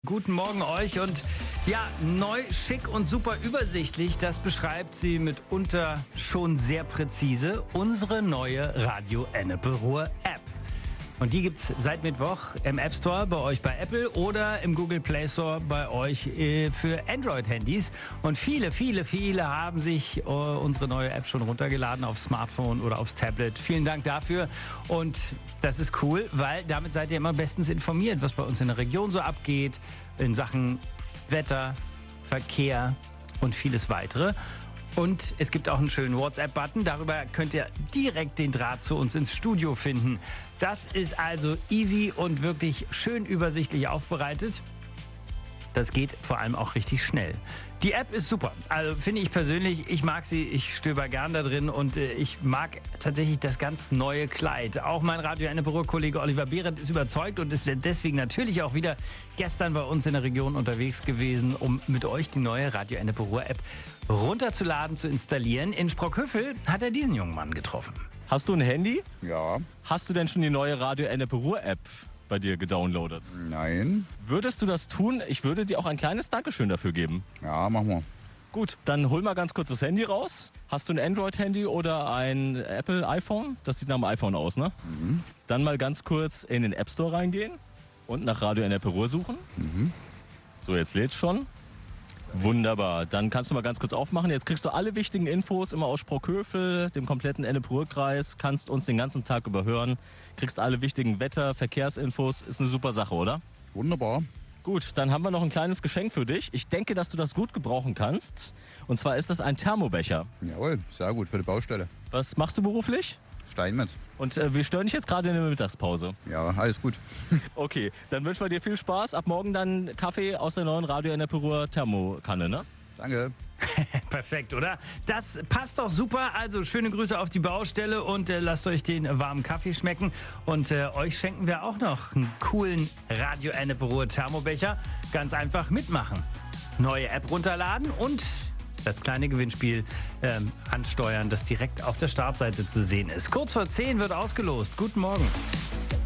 Guten Morgen euch und ja, neu, schick und super übersichtlich, das beschreibt sie mitunter schon sehr präzise, unsere neue Radio Ennepe-Ruhr App. Und die gibt's seit Mittwoch im App Store bei euch bei Apple oder im Google Play Store bei euch für Android-Handys. Und viele haben sich unsere neue App schon runtergeladen aufs Smartphone oder aufs Tablet. Vielen Dank dafür. Und das ist cool, weil damit seid ihr immer bestens informiert, was bei uns in der Region so abgeht, in Sachen Wetter, Verkehr und vieles weitere. Und es gibt auch einen schönen WhatsApp-Button. Darüber könnt ihr direkt den Draht zu uns ins Studio finden. Das ist also easy und wirklich schön übersichtlich aufbereitet. Das geht vor allem auch richtig schnell. Die App ist super. Also finde ich persönlich, ich mag sie, ich stöber gern da drin und ich mag tatsächlich das ganz neue Kleid. Auch mein Radio Ennepe-Ruhr-Kollege Oliver Behrendt ist überzeugt und ist deswegen natürlich auch wieder gestern bei uns in der Region unterwegs gewesen, um mit euch die neue Radio Ennepe-Ruhr-App runterzuladen, zu installieren. In Sprockhövel hat er diesen jungen Mann getroffen. Hast du ein Handy? Ja. Hast du denn schon die neue Radio Ennepe-Ruhr-App bei dir gedownloadet? Nein. Würdest du das tun? Ich würde dir auch ein kleines Dankeschön dafür geben. Ja, machen wir. Gut, dann hol mal ganz kurz das Handy raus. Hast du ein Android-Handy oder ein Apple-iPhone? Das sieht nach einem iPhone aus, ne? Mhm. Dann mal ganz kurz in den App Store reingehen und nach Radio Ennepe-Ruhr suchen. Mhm. So, jetzt lädt's schon. Wunderbar, dann kannst du mal ganz kurz aufmachen. Jetzt kriegst du alle wichtigen Infos immer aus Sprockhövel, dem kompletten Ennepe-Ruhr-Kreis, kannst uns den ganzen Tag überhören, kriegst alle wichtigen Wetter-, Verkehrsinfos. Ist eine super Sache, oder? Wunderbar. Gut, dann haben wir noch ein kleines Geschenk für dich. Ich denke, dass du das gut gebrauchen kannst. Und zwar ist das ein Thermobecher. Jawohl, sehr gut für die Baustelle. Was machst du beruflich? Steinmetz. Und wir stören dich jetzt gerade in der Mittagspause. Ja, alles gut. Okay, dann wünschen wir dir viel Spaß. Ab morgen dann Kaffee aus der neuen Radio Ennepe-Ruhr Thermokanne, ne? Danke. Perfekt, oder? Das passt doch super. Also schöne Grüße auf die Baustelle und lasst euch den warmen Kaffee schmecken. Und euch schenken wir auch noch einen coolen Radio Ennepe-Ruhr Thermobecher. Ganz einfach mitmachen. Neue App runterladen und das kleine Gewinnspiel ansteuern, das direkt auf der Startseite zu sehen ist. Kurz vor 10 wird ausgelost. Guten Morgen.